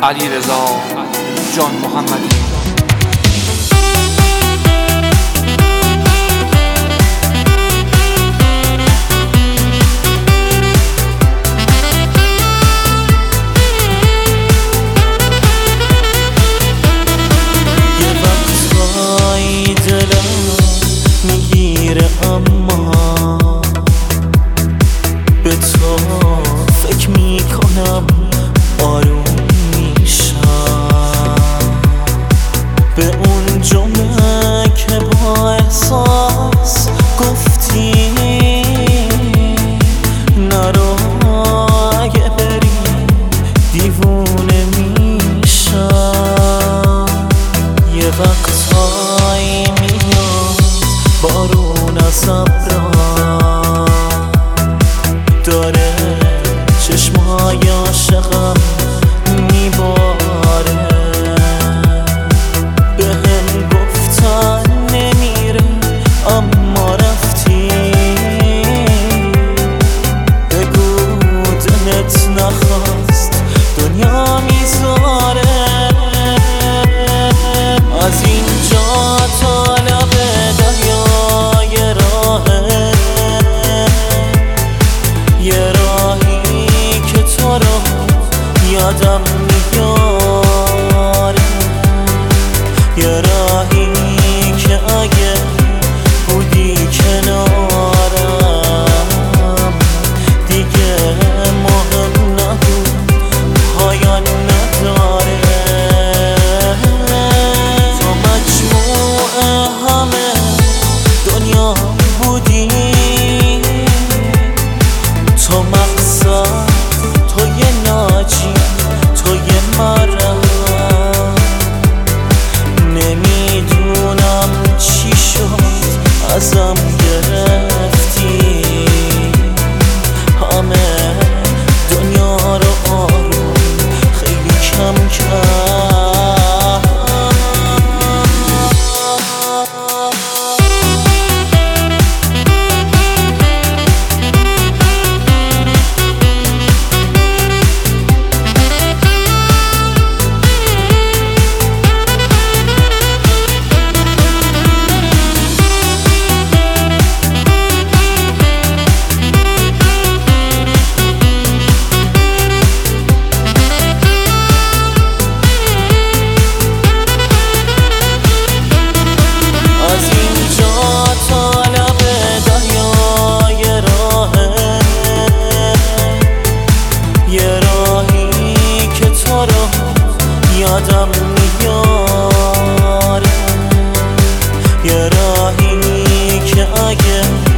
علیرضا جان محمدی. اما به تو فکر میکنم آروم میشم، به اون جمله که با احساس گفتی نرو اگه بری دیوونه میشم. یه وقتایی میاد بارون از ابرا داره چشمای عاشقم میباره، بهم گفتن نمیره اما رفتی، بگو دلت نخواست دنیا میذاره. از اینجا تا لب دریا یه راهی که تو رو یادم میاره، یه راهی که اگه بودی کنارم دیگه مهم نبود، پایان نداره. تو مجموع همه دنیا بودی، تو مقصد، تو یه ناجی، تو یه مرم، نمیدونم چی شد ازم گرفتی، همه دنیا رو آروم خیلی کم کرد. یادم میاره، یه راهی که اگه